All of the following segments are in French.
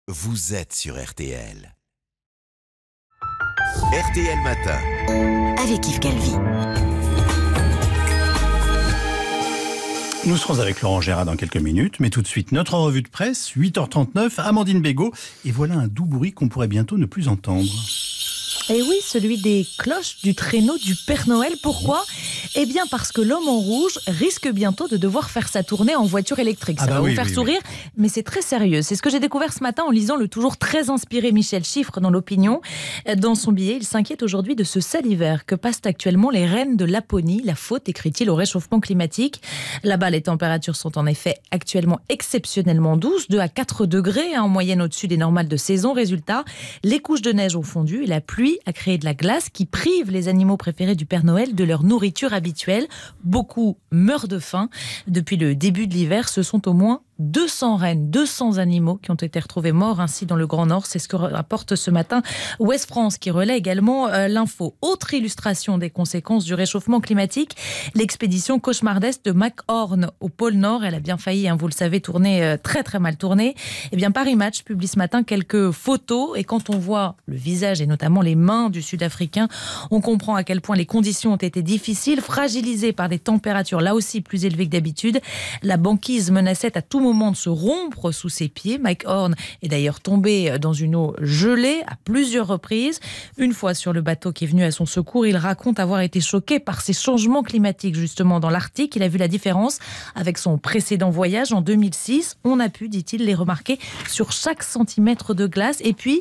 vous êtes sur RTL. RTL Matin. Avec Yves Calvi. Nous serons avec Laurent Gérard dans quelques minutes, mais tout de suite, notre revue de presse, 8h39, Amandine Bégaud. Et voilà un doux bruit qu'on pourrait bientôt ne plus entendre. Et oui, celui des cloches du traîneau du Père Noël. Pourquoi ? Eh bien parce que l'homme en rouge risque bientôt de devoir faire sa tournée en voiture électrique. Ça va vous faire sourire, mais c'est très sérieux. C'est ce que j'ai découvert ce matin en lisant le toujours très inspiré Michel Chiffre dans l'Opinion. Dans son billet, il s'inquiète aujourd'hui de ce sale hiver que passent actuellement les reines de Laponie. La faute, écrit-il, au réchauffement climatique. Là-bas, les températures sont en effet actuellement exceptionnellement douces, 2 à 4 degrés en moyenne au-dessus des normales de saison. Résultat, les couches de neige ont fondu et la pluie a créé de la glace qui prive les animaux préférés du Père Noël de leur nourriture habituelle. Beaucoup meurent de faim. Depuis le début de l'hiver, ce sont au moins 200 rennes, 200 animaux qui ont été retrouvés morts ainsi dans le Grand Nord. C'est ce que rapporte ce matin Ouest France qui relaie également l'info. Autre illustration des conséquences du réchauffement climatique, l'expédition cauchemardesque de McHorn au pôle Nord. Elle a bien failli, vous le savez, tourner très très mal tourné. Eh bien Paris Match publie ce matin quelques photos et quand on voit le visage et notamment les mains du Sud-Africain, on comprend à quel point les conditions ont été difficiles, fragilisées par des températures là aussi plus élevées que d'habitude. La banquise menaçait à tout moment de se rompre sous ses pieds. McHorn est d'ailleurs tombé dans une eau gelée à plusieurs reprises. Une fois sur le bateau qui est venu à son secours, il raconte avoir été choqué par ces changements climatiques justement dans l'Arctique. Il a vu la différence avec son précédent voyage en 2006. On a pu, dit-il, les remarquer sur chaque centimètre de glace. Et puis,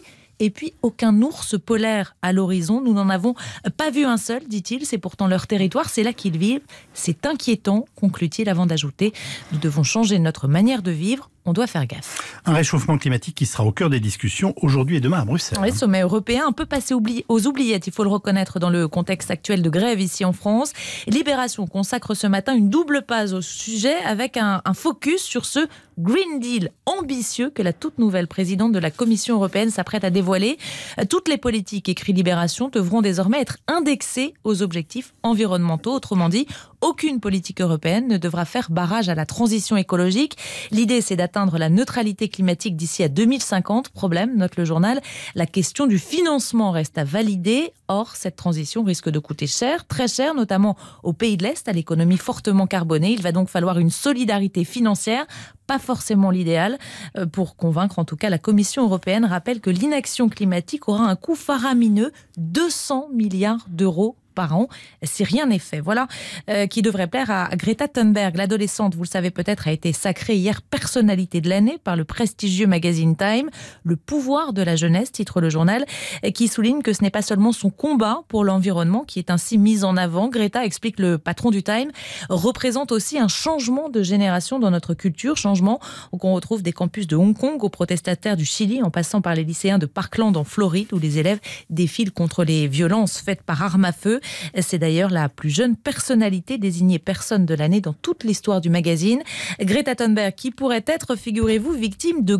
aucun ours polaire à l'horizon. Nous n'en avons pas vu un seul, dit-il. C'est pourtant leur territoire, c'est là qu'ils vivent. C'est inquiétant, conclut-il avant d'ajouter. Nous devons changer notre manière de vivre. On doit faire gaffe. Un réchauffement climatique qui sera au cœur des discussions aujourd'hui et demain à Bruxelles. Oui, sommet européen un peu passé aux oubliettes, il faut le reconnaître dans le contexte actuel de grève ici en France. Libération consacre ce matin une double page au sujet avec un focus sur ce Green Deal ambitieux que la toute nouvelle présidente de la Commission européenne s'apprête à dévoiler. Toutes les politiques, écrit Libération, devront désormais être indexées aux objectifs environnementaux. Autrement dit, aucune politique européenne ne devra faire barrage à la transition écologique. L'idée, c'est d'atteindre la neutralité climatique d'ici à 2050. Problème, note le journal, la question du financement reste à valider. Or, cette transition risque de coûter cher, très cher, notamment aux pays de l'Est, à l'économie fortement carbonée. Il va donc falloir une solidarité financière, pas forcément l'idéal. Pour convaincre en tout cas la Commission européenne, rappelle que l'inaction climatique aura un coût faramineux, 200 milliards d'euros par an, si rien n'est fait. Voilà qui devrait plaire à Greta Thunberg. L'adolescente, vous le savez peut-être, a été sacrée hier personnalité de l'année par le prestigieux magazine Time. Le pouvoir de la jeunesse, titre le journal, qui souligne que ce n'est pas seulement son combat pour l'environnement qui est ainsi mis en avant. Greta, explique le patron du Time, représente aussi un changement de génération dans notre culture. Changement qu'on retrouve des campus de Hong Kong aux protestataires du Chili, en passant par les lycéens de Parkland en Floride, où les élèves défilent contre les violences faites par arme à feu. C'est d'ailleurs la plus jeune personnalité désignée personne de l'année dans toute l'histoire du magazine. Greta Thunberg, qui pourrait être, figurez-vous, victime de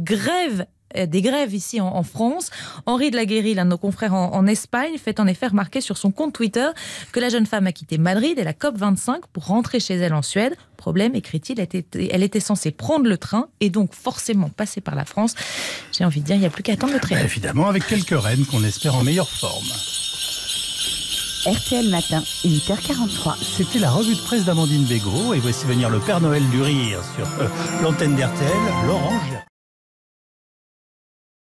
des grèves ici en France. Henri de la Guéry, l'un de nos confrères en Espagne, fait en effet remarquer sur son compte Twitter que la jeune femme a quitté Madrid et la COP25 pour rentrer chez elle en Suède. Problème, écrit-il, elle était censée prendre le train et donc forcément passer par la France. J'ai envie de dire, il n'y a plus qu'à attendre le train. Évidemment, avec quelques rennes qu'on espère en meilleure forme. RTL Matin, 8h43. C'était la revue de presse d'Amandine Bégaud et voici venir le Père Noël du rire sur l'antenne d'RTL, Laurent Gérard.